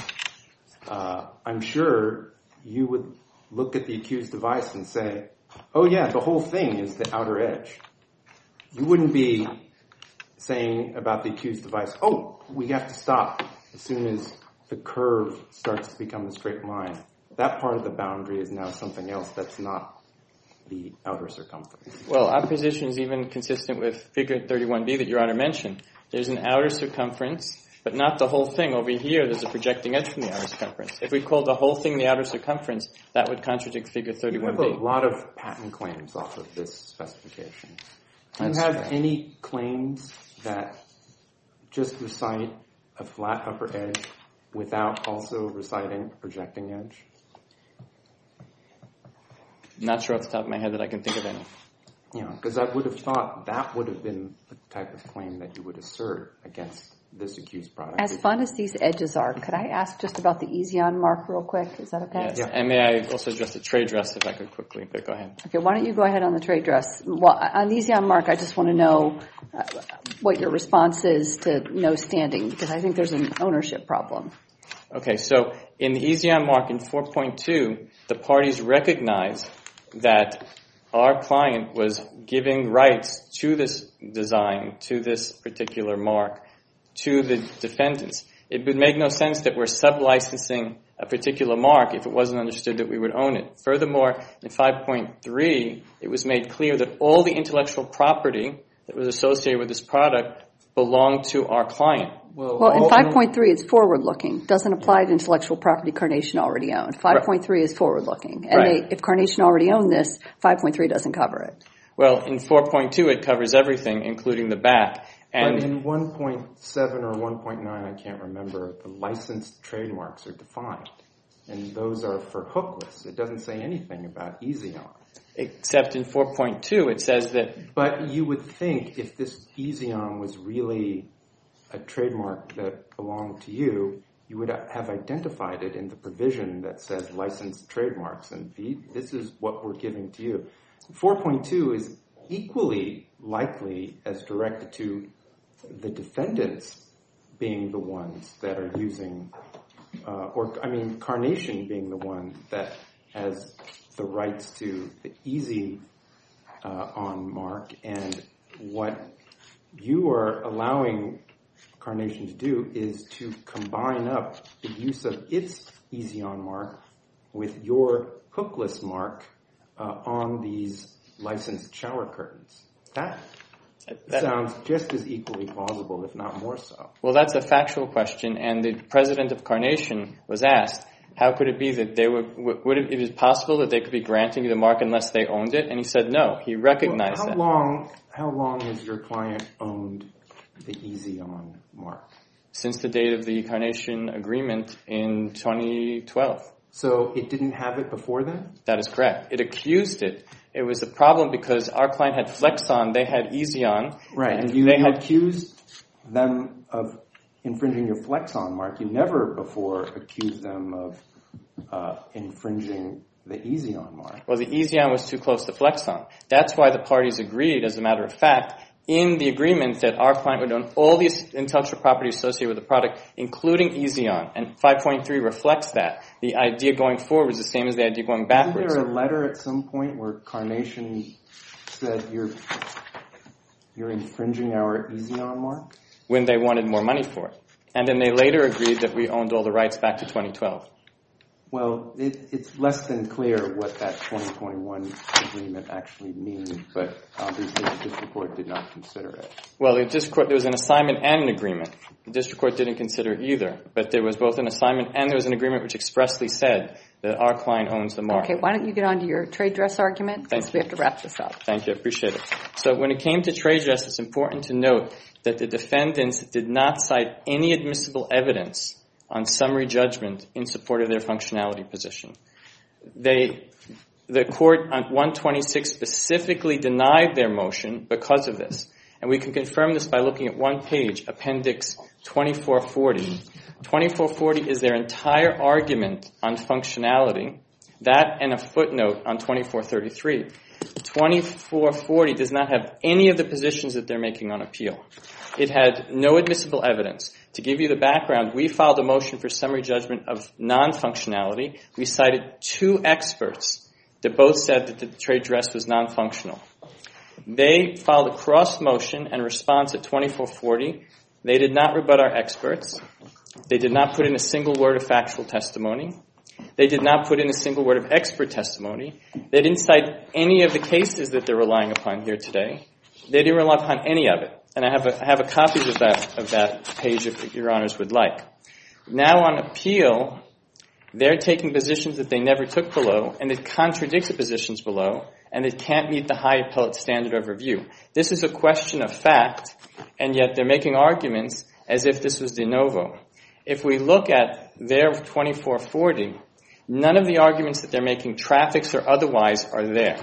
uh, I'm sure you would look at the accused device and say, oh yeah, the whole thing is the outer edge. You wouldn't be saying about the accused device, oh, we have to stop as soon as the curve starts to become a straight line. That part of the boundary is now something else that's not the outer circumference. Well, our position is even consistent with figure thirty-one B that Your Honor mentioned. There's an outer circumference, but not the whole thing. Over here, there's a projecting edge from the outer circumference. If we called the whole thing the outer circumference, that would contradict figure thirty-one B. You have a lot of patent claims off of this specification. Do you That's have correct. any claims that just recite a flat upper edge without also reciting a projecting edge? Not sure off the top of my head that I can think of any. Yeah, because I would have thought that would have been the type of claim that you would assert against this accused product. As fun as these edges are, could I ask just about the Ezion mark real quick? Is that okay? Yes. Yeah. And may I also address the trade dress if I could quickly, but go ahead. Okay, why don't you go ahead on the trade dress? Well, on the Ezion mark, I just want to know uh, what your response is to no standing, because I think there's an ownership problem. Okay, so in the Ezion mark in four point two, the parties recognize that our client was giving rights to this design, to this particular mark, to the defendants. It would make no sense that we're sub-licensing a particular mark if it wasn't understood that we would own it. Furthermore, in five point three, it was made clear that all the intellectual property that was associated with this product belonged to our client. Well, in five point three, it's forward-looking. Doesn't apply to intellectual property Carnation already owned. five point three is forward-looking. And Right. they, if Carnation already owned this, five point three doesn't cover it. Well, in four point two, it covers everything, including the back. And But in one point seven or one point nine, I can't remember, the licensed trademarks are defined. And those are for hookless. It doesn't say anything about Ezion. except in four point two, it says that... But you would think if this Ezion was really a trademark that belonged to you, you would have identified it in the provision that says licensed trademarks, and the, this is what we're giving to you. four point two is equally likely as directed to the defendants being the ones that are using, uh, or I mean, Carnation being the one that has the rights to the easy uh, on mark, and what you are allowing Carnation to do is to combine up the use of its Ezion mark with your hookless mark uh, on these licensed shower curtains. That, that sounds just as equally plausible, if not more so. Well, that's a factual question, and the president of Carnation was asked, how could it be that they would, would it, it is possible that they could be granting you the mark unless they owned it? And he said no, he recognized well, how that. Long, how long has your client owned the Ezion mark? since the date of the Carnation agreement in twenty twelve. So it didn't have it before then? That is correct. It accused it. It was a problem because our client had Flexon, they had Easyon. Right, and, and you, they you had accused them of infringing your Flexon mark. You never before accused them of uh, infringing the Easyon mark. Well, the Easyon was too close to Flexon. That's why the parties agreed, as a matter of fact, in the agreement that our client would own all the intellectual property associated with the product, including Easyon. And five point three reflects that. The idea going forward was the same as the idea going backwards. Isn't there a letter at some point where Carnation said you're you're infringing our Easyon mark? When they wanted more money for it. And then they later agreed that we owned all the rights back to twenty twelve. Well, it, it's less than clear what that twenty twenty-one agreement actually means, but obviously the district court did not consider it. Well, the district court, there was an assignment and an agreement. The district court didn't consider either, but there was both an assignment and there was an agreement which expressly said that our client owns the mark. Okay, why don't you get on to your trade dress argument, because we have to wrap this up. Thank you, I appreciate it. So when it came to trade dress, it's important to note that the defendants did not cite any admissible evidence on summary judgment in support of their functionality position. They, the court on one twenty-six specifically denied their motion because of this. And we can confirm this by looking at one page, Appendix twenty-four forty. twenty-four forty is their entire argument on functionality. That and a footnote on twenty-four thirty-three. twenty-four forty does not have any of the positions that they're making on appeal. It had no admissible evidence. To give you the background, we filed a motion for summary judgment of non-functionality. We cited two experts that both said that the trade dress was non-functional. They filed a cross motion and response at twenty-four forty. They did not rebut our experts. They did not put in a single word of factual testimony. They did not put in a single word of expert testimony. They didn't cite any of the cases that they're relying upon here today. They didn't rely upon any of it. And I have a, I have a copy of that, of that page if your honors would like. Now on appeal, they're taking positions that they never took below, and it contradicts the positions below, and it can't meet the high appellate standard of review. This is a question of fact, and yet they're making arguments as if this was de novo. If we look at their twenty-four forty, none of the arguments that they're making, traffics or otherwise, are there.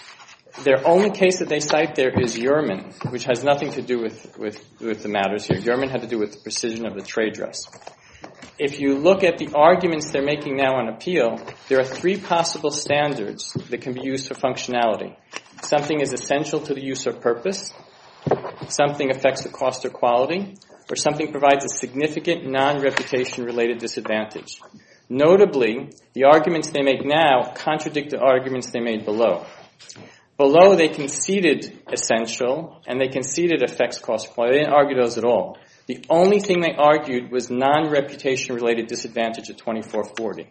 Their only case that they cite there is Yerman, which has nothing to do with, with, with the matters here. Yerman had to do with the precision of the trade dress. If you look at the arguments they're making now on appeal, there are three possible standards that can be used for functionality. Something is essential to the use or purpose, something affects the cost or quality, or something provides a significant non-reputation related disadvantage. Notably, the arguments they make now contradict the arguments they made below. Below, they conceded essential, and they conceded affects cost or quality. They didn't argue those at all. The only thing they argued was non-reputation related disadvantage at twenty-four forty.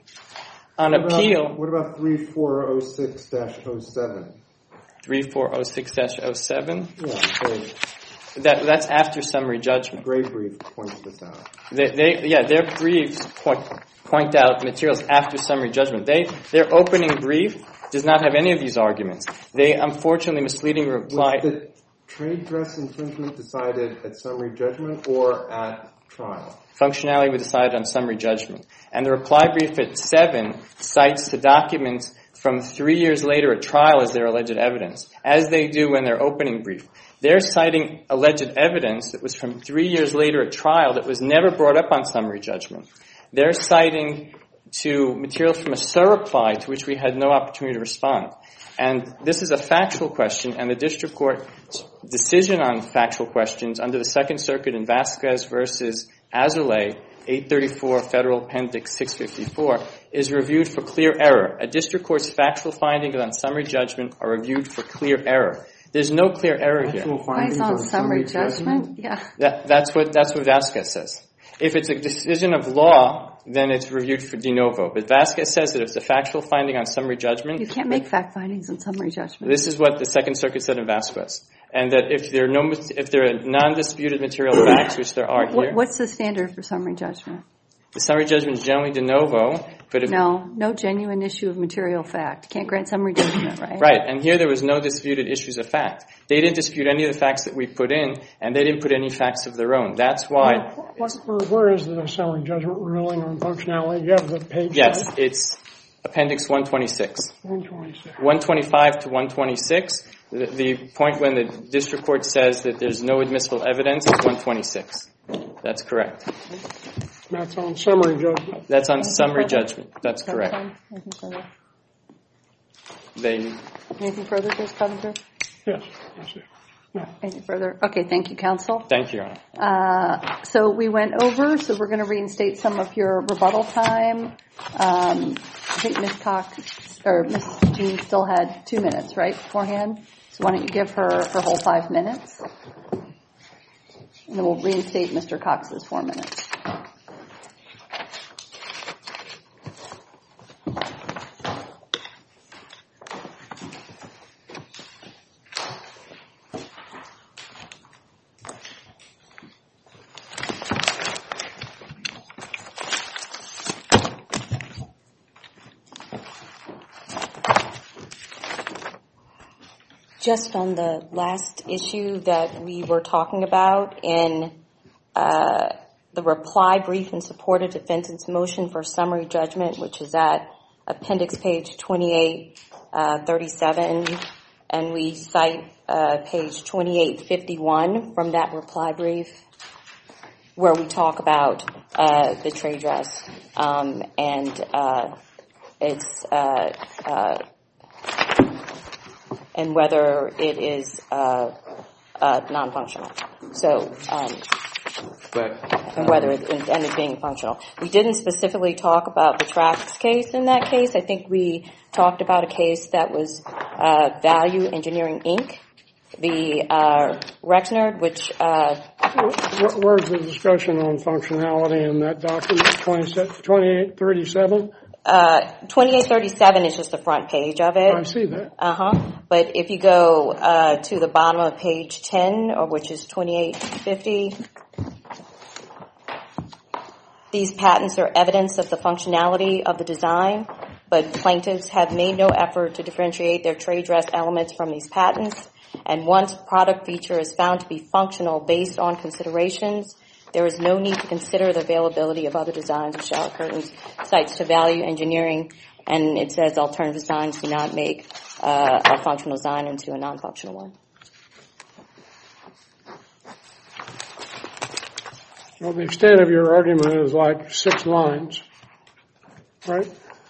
On what appeal... About, what about thirty-four oh six dash oh seven? thirty-four oh six dash oh seven? Yeah, so that, that's after summary judgment. Gray brief points this out. They, they, yeah, their briefs point, point out materials after summary judgment. They, their opening brief does not have any of these arguments. They, unfortunately, misleading reply... Was the trade dress infringement decided at summary judgment or at trial? Functionality was decided on summary judgment. And the reply brief at seven cites the documents from three years later at trial as their alleged evidence, as they do in their opening brief. They're citing alleged evidence that was from three years later at trial that was never brought up on summary judgment. They're citing to materials from a surreply to which we had no opportunity to respond. And this is a factual question, and the district court's decision on factual questions under the Second Circuit in Vasquez versus Azulay, eight thirty-four Federal Appendix six fifty-four, is reviewed for clear error. A district court's factual findings on summary judgment are reviewed for clear error. There's no clear error here. Why is on summary judgment? Yeah. That, that's what that's what Vasquez says. If it's a decision of law, then it's reviewed for de novo. But Vasquez says that if it's a factual finding on summary judgment... You can't make fact findings on summary judgment. This is what the Second Circuit said in Vasquez. And that if there are no, if there are non-disputed material facts, which there are what, here... What's the standard for summary judgment? The summary judgment is generally de novo, but if... No, no genuine issue of material fact. Can't grant summary judgment, right? Right, and here there was no disputed issues of fact. They didn't dispute any of the facts that we put in, and they didn't put any facts of their own. That's why... Where, where is the summary judgment ruling on functionality? You have the page? Yes, right? it's Appendix one twenty-six. one twenty-six. one twenty-five to one twenty-six, the, the point when the district court says that there's no admissible evidence is one twenty-six. That's correct. That's on summary judgment. That's on summary judgment. That's correct. Anything further? They... Anything further, Judge Clevenger? Yes, that's it. No. Anything further? Okay, thank you, counsel. Thank you, Your Honor. Uh, so we went over, so we're going to reinstate some of your rebuttal time. Um, I think Miz Cox, or Miz Jean still had two minutes, right, beforehand? So why don't you give her her whole five minutes? And then we'll reinstate Mister Cox's four minutes. Just on the last issue that we were talking about in uh, the reply brief in support of defendant's motion for summary judgment, which is at appendix page twenty-eight thirty-seven, and we cite uh, page twenty-eight fifty-one from that reply brief where we talk about uh, the trade dress um, and uh, it's uh, uh, and whether it is uh, uh, non-functional. So, um, But, and whether it ended up being functional. We didn't specifically talk about the Trax case in that case. I think we talked about a case that was uh, Value Engineering, Incorporated. The uh, Rexnord, which... Uh, Where, where's the discussion on functionality in that document, twenty-eight thirty-seven? Uh, twenty-eight thirty-seven is just the front page of it. I see that. Uh-huh. But if you go uh, to the bottom of page ten, or which is twenty-eight fifty, these patents are evidence of the functionality of the design, but plaintiffs have made no effort to differentiate their trade dress elements from these patents. And once product feature is found to be functional based on considerations, there is no need to consider the availability of other designs of shower curtains. Cites to Value Engineering, and it says alternative designs do not make uh, a functional design into a non-functional one. Well, the extent of your argument is like six lines, right?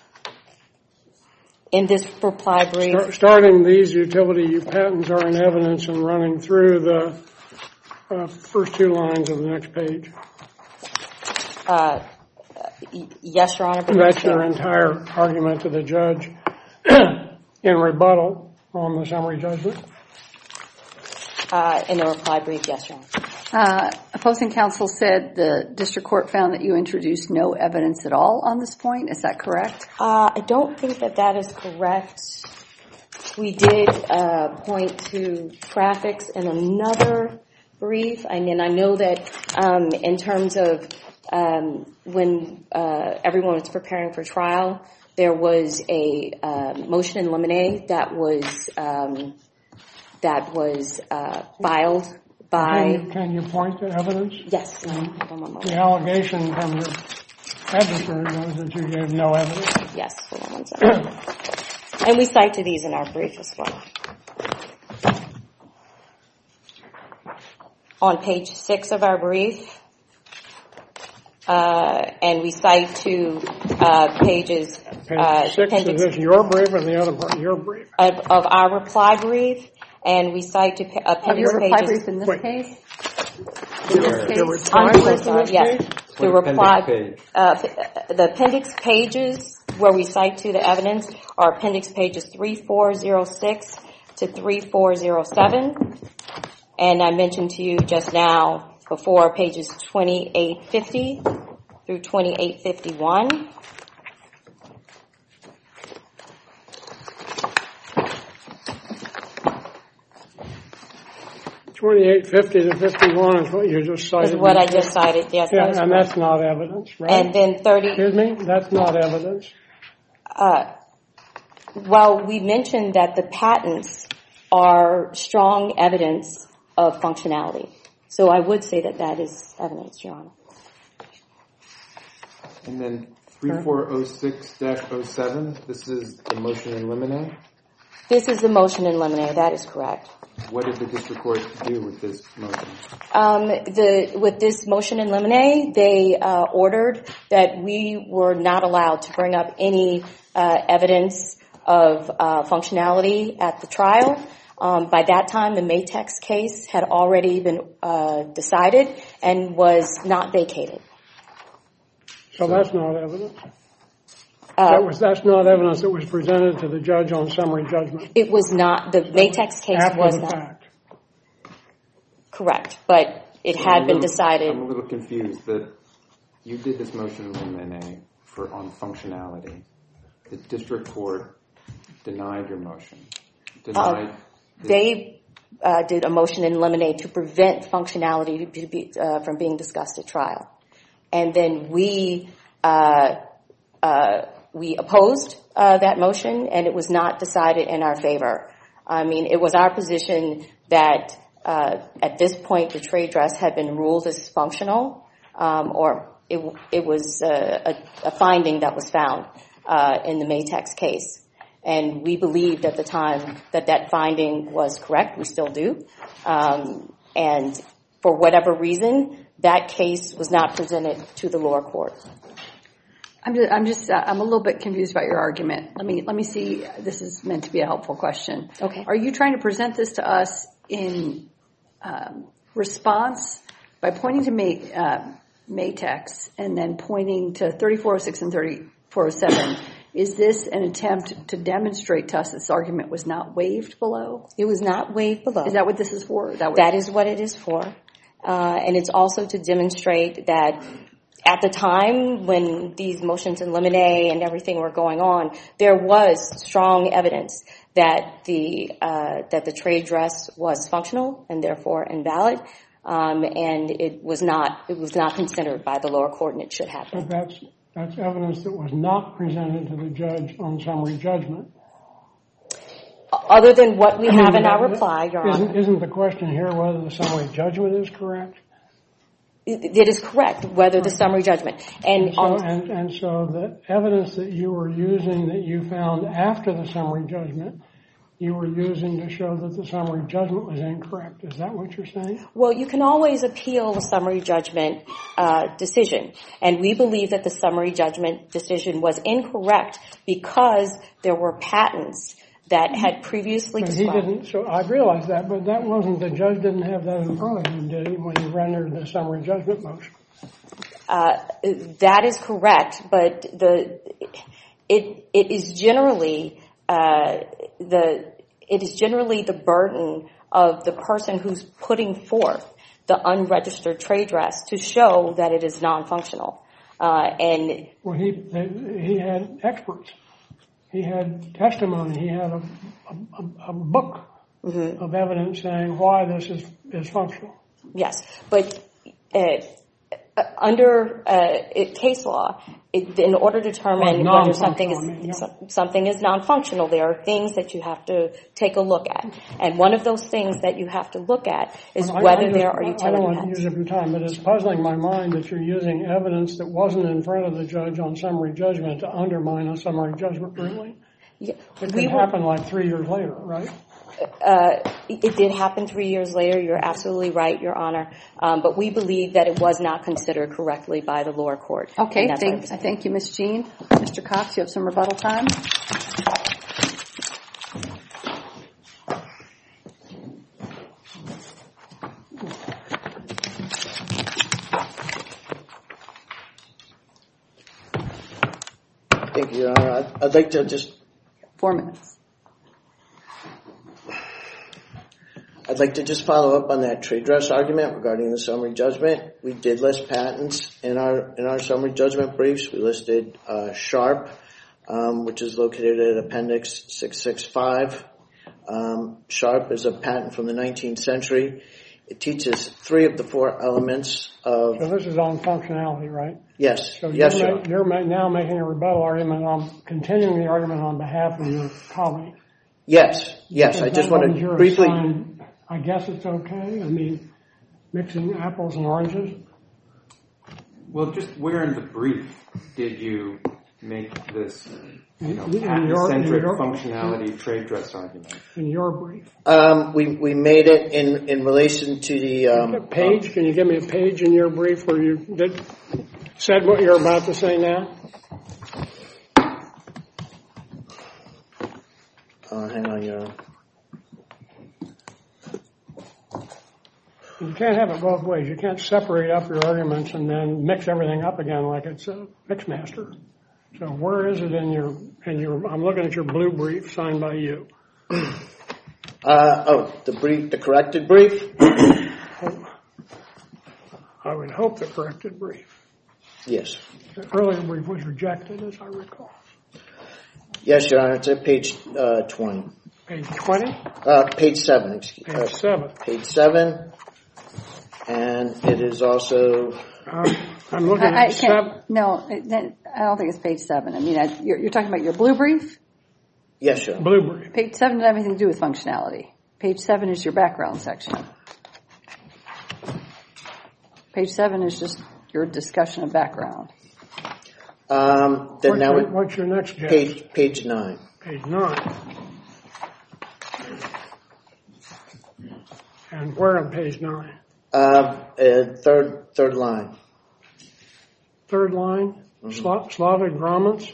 In this reply brief, Start, starting these utility patents are in evidence and running through the uh, first two lines of the next page. uh, y- yes, Your Honor. but That's your entire argument to the judge in rebuttal on the summary judgment? Uh, in the reply brief, yes, Your Honor. Uh, opposing counsel said the district court found that you introduced no evidence at all on this point. Is that correct? Uh, I don't think that that is correct. We did uh, point to traffics in another brief, and then I know that um, in terms of um, when uh, everyone was preparing for trial, there was a uh, motion in limine that was um, that was uh, filed by. Can you, can you point to evidence? Yes. Hold on one moment. The allegation from your adversary was that you gave no evidence. Yes. Hold on one second. And we cite to these in our brief as well. On page six of our brief, uh, and we cite to uh, pages Page uh, six, is appendix this your brief or the other part of your brief? of, of our reply brief, and we cite to pa- Of appendix your reply pages. brief in this Wait. case? The, this the case? reply I'm so brief in sorry, this yes. case? The What reply, appendix page? uh, p- the appendix pages where we cite to the evidence are appendix pages three four zero six to three four zero seven. And I mentioned to you just now before pages twenty-eight fifty through twenty-eight fifty-one. twenty-eight fifty to fifty-one is what you just cited. Is what I just cited, yes. Yeah, that is and correct. that's not evidence, right? And then thirty... Excuse me? That's not evidence. Uh, well, we mentioned that the patents are strong evidence of functionality. So I would say that that is evidence, Your Honor. And then thirty-four oh six dash oh seven, this is the motion in limine. This is the motion in limine. That is correct. What did the district court do with this motion? Um, the, with this motion in limine, they uh, ordered that we were not allowed to bring up any uh, evidence of uh, functionality at the trial. Um, by that time, the Matex case had already been uh, decided and was not vacated. So that's not evidence. Uh, that was that's not evidence that was presented to the judge on summary judgment. It was not. The Matex case After was the not. Fact. Correct, but it So had I'm a been little- decided. I'm a little confused that you did this motion in limine for on functionality. The district court denied your motion. Denied. Uh, they uh, did a motion in limine to prevent functionality to be, uh, from being discussed at trial, and then we uh, uh, we opposed uh, that motion, and it was not decided in our favor. I mean, it was our position that uh, at this point the trade dress had been ruled as functional, um, or it, it was uh, a, a finding that was found uh, in the Matex case. And we believed at the time that that finding was correct. We still do. Um, and for whatever reason, that case was not presented to the lower court. I'm just, I'm just, uh, I'm a little bit confused about your argument. Let me, let me see. This is meant to be a helpful question. Okay. Are you trying to present this to us in um, response by pointing to May, uh, Matex and then pointing to thirty-four oh six and thirty-four oh seven? Is this an attempt to demonstrate to us this argument was not waived below? It was not waived below. Is that what this is for? Is that, what That is what it is for. Uh, and it's also to demonstrate that at the time when these motions in limine and everything were going on, there was strong evidence that the uh, that the trade dress was functional and therefore invalid, um, and it was not it was not considered by the lower court, and it should have been. But that's that's evidence that was not presented to the judge on summary judgment. Other than what we I mean, have in our that- reply, Your isn't, Honor. Isn't the question here whether the summary judgment is correct? It, it is correct, whether the summary judgment. And So, on, and, and so the evidence that you were using that you found after the summary judgment, you were using to show that the summary judgment was incorrect. Is that what you're saying? well, you can always appeal a summary judgment uh, decision. And we believe that the summary judgment decision was incorrect because there were patents that had previously But he expired. didn't, so I realize that, but that wasn't, the judge didn't have that in front of him, did he, when he rendered the summary judgment motion? Uh, that is correct, but the it it is generally uh, the it is generally the burden of the person who's putting forth the unregistered trade dress to show that it is non-functional. Uh, and Well, he, he had experts. He had testimony. He had a, a, a book mm-hmm. of evidence saying why this is, is functional. yes, but uh, under uh, case law, it, in order to determine Well, whether something is non-functional, I mean, yeah. some- something is non-functional, there are things that you have to take a look at, and one of those things that you have to look at is I- whether I just- there are I utility don't want to patents. use up your time, but it's puzzling my mind that you're using evidence that wasn't in front of the judge on summary judgment to undermine a summary judgment ruling. Yeah, It we could were- happen like three years later, right? Uh, it did happen three years later. You're absolutely right, Your Honor. Um, but we believe that it was not considered correctly by the lower court. Okay, And that's our thank, position. thank you, Miz Jean. Mister Cox, you have some rebuttal time. Thank you, Your Honor. I'd, I'd like to just Four minutes. I'd like to just follow up on that trade dress argument regarding the summary judgment. We did list patents in our in our summary judgment briefs. We listed uh, Sharp, um, which is located at Appendix six sixty-five. Um, Sharp is a patent from the nineteenth century. it teaches three of the four elements of, So this is on functionality, right? yes, So yes, you're, Your ma- Honor. you're ma- now making a rebuttal argument on, continuing the argument on behalf of your colleague. Yes, yes, I Is just that want what to you're briefly, assigned? I guess it's okay? I mean, mixing apples and oranges? Well, just where in the brief did you make this, you know, In your- in patent-centric your- functionality trade dress argument? In your brief. um, we, we made it in, in relation to the, um, A page, can you give me a page in your brief where you did, said what you're about to say now? uh, hang on, Your Honor. You can't have it both ways. You can't separate up your arguments and then mix everything up again like it's a mixmaster. So where is it in your, in your, I'm looking at your blue brief signed by you. Uh, oh, the brief, the corrected brief? I would hope the corrected brief. Yes. The earlier brief was rejected, as I recall. Yes, Your Honor, it's at page, uh, twenty. Page twenty, Uh, page seven, excuse me. page seven. Page seven, and it is also, Um, I'm looking I, I at seven. can't, no, it- that- I don't think it's page seven. I mean, I, you're, you're talking about your blue brief? yes, Your Honor. Blue brief. Page seven doesn't have anything to do with functionality. Page seven is your background section. Page seven is just your discussion of background. Um, then What's that your, would, what's your next guess? page, page nine. Page nine. And where on page nine? Uh, uh, third, third line. Third line, Sla- Slavic Brahmins.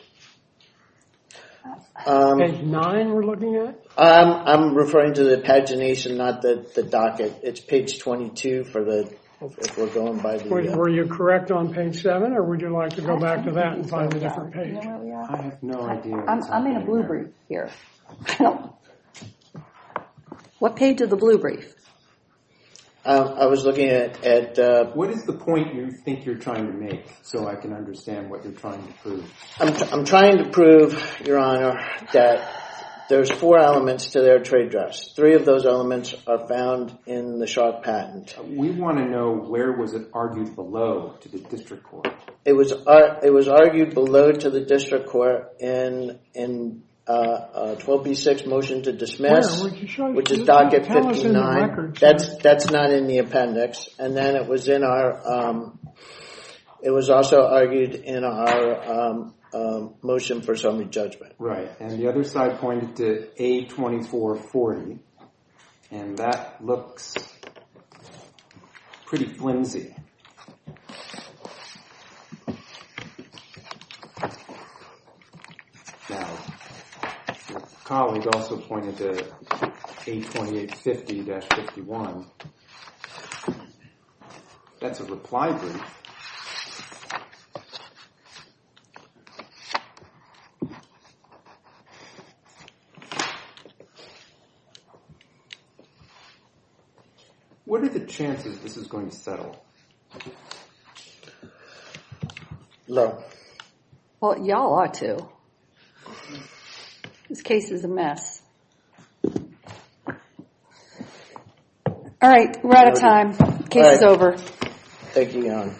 Um, Page nine we're looking at? um, I'm referring to the pagination, not the, the docket. It's page twenty-two for the, if we're going by the, Were, uh, were you correct on page seven, or would you like to go back to that and find a different You page? know where we are? I have no idea. I'm, what's I'm in a happening blue there. brief here. I don't. What page of the blue brief? um, I was looking at, at, uh, What is the point you think you're trying to make, so I can understand what you're trying to prove? I'm, tr- I'm trying to prove, Your Honor, that there's four elements to their trade dress. Three of those elements are found in the Sharp patent. We want to know where was it argued below to the district court. It was ar- it was argued below to the district court in in uh, uh, twelve B six motion to dismiss, Where? Would you show- which is tell docket us in the fifty-nine. record, sir. That's that's not in the appendix, and then it was in our. Um, it was also argued in our um, um, motion for summary judgment. Right, and the other side pointed to A twenty-four forty, and that looks pretty flimsy. Now, your colleague also pointed to A twenty-eight fifty dash fifty-one. That's a reply brief. What are the chances this is going to settle? Low. Well, y'all ought to. This case is a mess. All right, we're out of time. Case is All right. over. Thank you, Your Honor.